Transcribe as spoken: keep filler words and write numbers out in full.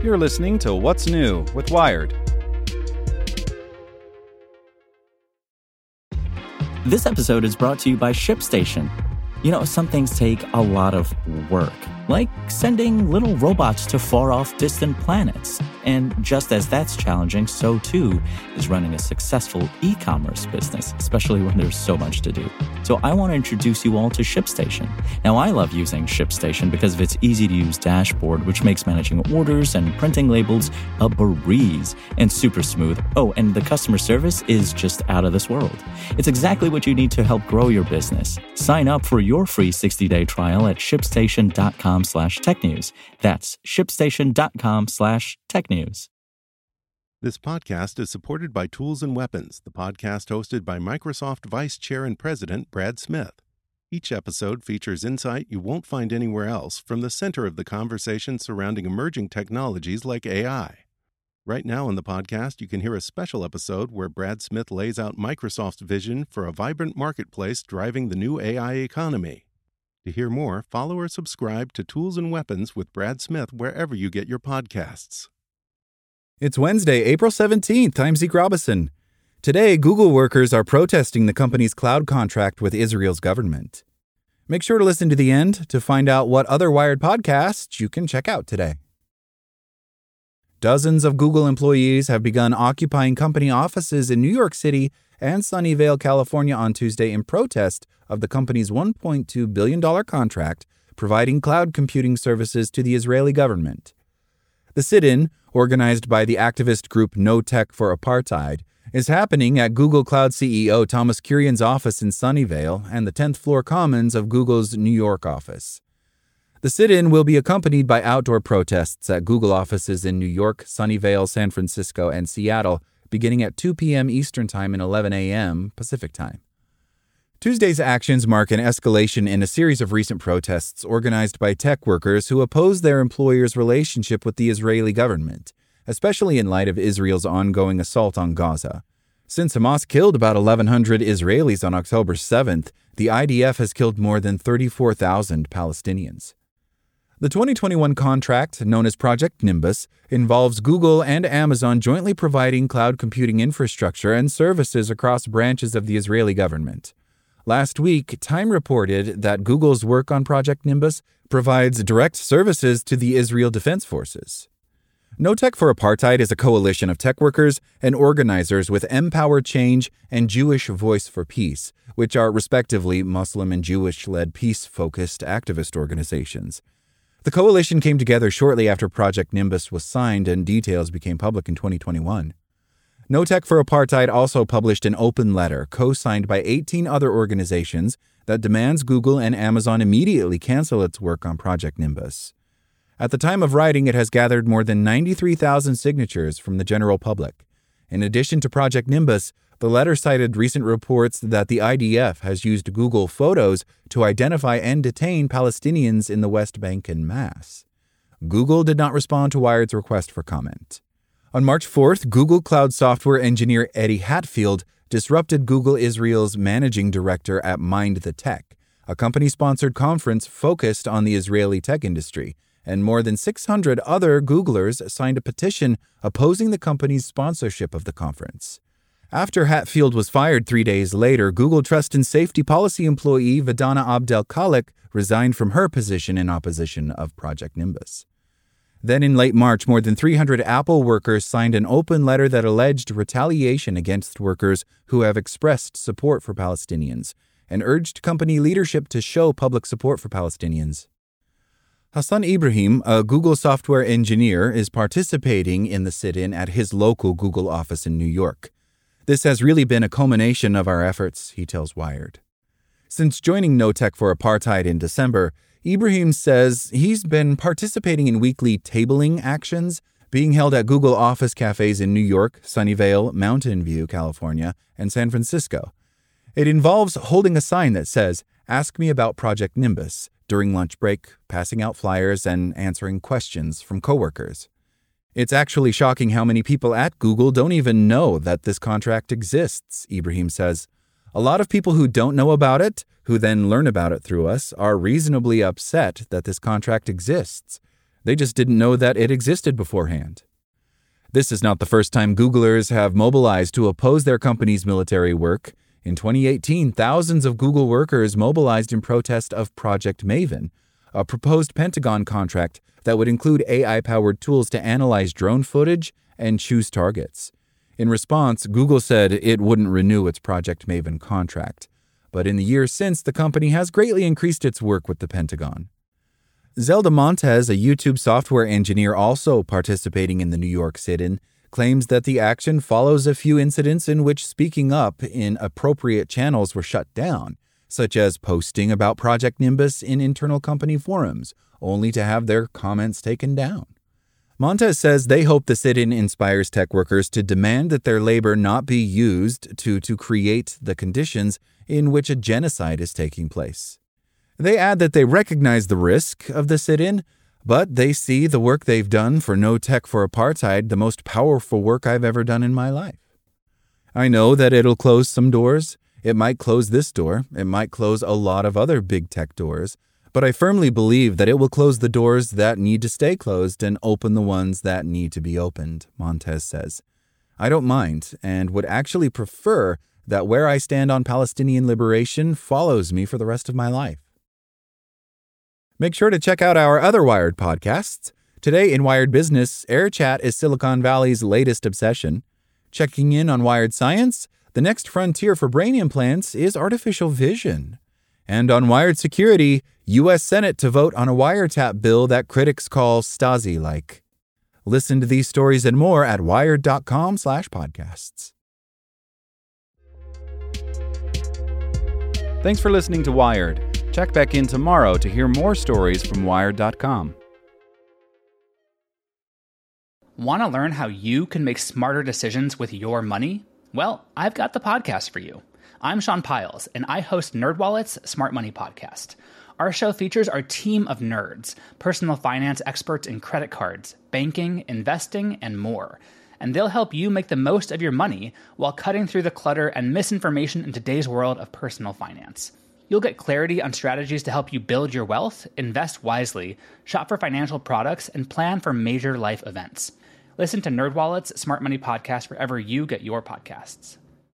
You're listening to What's New with Wired. This episode is brought to you by ShipStation. You know, some things take a lot of work, like sending little robots to far-off distant planets. And just as that's challenging, so too is running a successful e-commerce business, especially when there's so much to do. So I want to introduce you all to ShipStation. Now, I love using ShipStation because of its easy-to-use dashboard, which makes managing orders and printing labels a breeze and super smooth. Oh, and the customer service is just out of this world. It's exactly what you need to help grow your business. Sign up for your free sixty-day trial at shipstation.com slash technews. That's shipstation.com slash technews. This podcast is supported by Tools and Weapons, the podcast hosted by Microsoft Vice Chair and President Brad Smith. Each episode features insight you won't find anywhere else from the center of the conversation surrounding emerging technologies like A I. Right now in the podcast, you can hear a special episode where Brad Smith lays out Microsoft's vision for a vibrant marketplace driving the new A I economy. To hear more, follow or subscribe to Tools and Weapons with Brad Smith wherever you get your podcasts. It's Wednesday, April seventeenth. I'm Zeke Robison. Today, Google workers are protesting the company's cloud contract with Israel's government. Make sure to listen to the end to find out what other Wired podcasts you can check out today. Dozens of Google employees have begun occupying company offices in New York City and Sunnyvale, California on Tuesday in protest of the company's one point two billion dollars contract providing cloud computing services to the Israeli government. The sit-in, organized by the activist group No Tech for Apartheid, is happening at Google Cloud C E O Thomas Kurian's office in Sunnyvale and the tenth floor commons of Google's New York office. The sit-in will be accompanied by outdoor protests at Google offices in New York, Sunnyvale, San Francisco, and Seattle, beginning at two p.m. Eastern Time and eleven a.m. Pacific Time. Tuesday's actions mark an escalation in a series of recent protests organized by tech workers who oppose their employer's relationship with the Israeli government, especially in light of Israel's ongoing assault on Gaza. Since Hamas killed about eleven hundred Israelis on October seventh, the I D F has killed more than thirty-four thousand Palestinians. The twenty twenty-one contract, known as Project Nimbus, involves Google and Amazon jointly providing cloud computing infrastructure and services across branches of the Israeli government. Last week, Time reported that Google's work on Project Nimbus provides direct services to the Israel Defense Forces. No Tech for Apartheid is a coalition of tech workers and organizers with Empower Change and Jewish Voice for Peace, which are respectively Muslim and Jewish-led peace-focused activist organizations. The coalition came together shortly after Project Nimbus was signed and details became public in twenty twenty-one. No Tech for Apartheid also published an open letter co-signed by eighteen other organizations that demands Google and Amazon immediately cancel its work on Project Nimbus. At the time of writing, it has gathered more than ninety-three thousand signatures from the general public. In addition to Project Nimbus, the letter cited recent reports that the I D F has used Google Photos to identify and detain Palestinians in the West Bank en masse. Google did not respond to Wired's request for comment. On March fourth, Google Cloud software engineer Eddie Hatfield disrupted Google Israel's managing director at Mind the Tech, a company-sponsored conference focused on the Israeli tech industry, and more than six hundred other Googlers signed a petition opposing the company's sponsorship of the conference. After Hatfield was fired three days later, Google Trust and Safety Policy employee Vidana Abdel-Khalik resigned from her position in opposition of Project Nimbus. Then in late March, more than three hundred Apple workers signed an open letter that alleged retaliation against workers who have expressed support for Palestinians and urged company leadership to show public support for Palestinians. Hassan Ibrahim, a Google software engineer, is participating in the sit-in at his local Google office in New York. This has really been a culmination of our efforts, he tells Wired. Since joining No Tech for Apartheid in December, Ibrahim says he's been participating in weekly tabling actions being held at Google office cafes in New York, Sunnyvale, Mountain View, California, and San Francisco. It involves holding a sign that says, "Ask me about Project Nimbus," during lunch break, passing out flyers, and answering questions from coworkers. It's actually shocking how many people at Google don't even know that this contract exists, Ibrahim says. A lot of people who don't know about it, who then learn about it through us, are reasonably upset that this contract exists. They just didn't know that it existed beforehand. This is not the first time Googlers have mobilized to oppose their company's military work. In twenty eighteen, thousands of Google workers mobilized in protest of Project Maven, a proposed Pentagon contract that would include A I-powered tools to analyze drone footage and choose targets. In response, Google said it wouldn't renew its Project Maven contract. But in the years since, the company has greatly increased its work with the Pentagon. Zelda Montez, a YouTube software engineer also participating in the New York sit-in, claims that the action follows a few incidents in which speaking up in appropriate channels were shut down, such as posting about Project Nimbus in internal company forums, only to have their comments taken down. Montez says they hope the sit-in inspires tech workers to demand that their labor not be used to, to create the conditions in which a genocide is taking place. They add that they recognize the risk of the sit-in, but they see the work they've done for No Tech for Apartheid the most powerful work I've ever done in my life. I know that it'll close some doors. It might close this door. It might close a lot of other big tech doors. But I firmly believe that it will close the doors that need to stay closed and open the ones that need to be opened, Montez says. I don't mind and would actually prefer that where I stand on Palestinian liberation follows me for the rest of my life. Make sure to check out our other Wired podcasts. Today in Wired Business, AirChat is Silicon Valley's latest obsession. Checking in on Wired Science, the next frontier for brain implants is artificial vision. And on Wired Security, U S Senate to vote on a wiretap bill that critics call Stasi-like. Listen to these stories and more at wired.com slash podcasts. Thanks for listening to Wired. Check back in tomorrow to hear more stories from Wired dot com. Want to learn how you can make smarter decisions with your money? Well, I've got the podcast for you. I'm Sean Piles, and I host NerdWallet's Smart Money Podcast. Our show features our team of nerds, personal finance experts in credit cards, banking, investing, and more. And they'll help you make the most of your money while cutting through the clutter and misinformation in today's world of personal finance. You'll get clarity on strategies to help you build your wealth, invest wisely, shop for financial products, and plan for major life events. Listen to NerdWallet's Smart Money Podcast wherever you get your podcasts.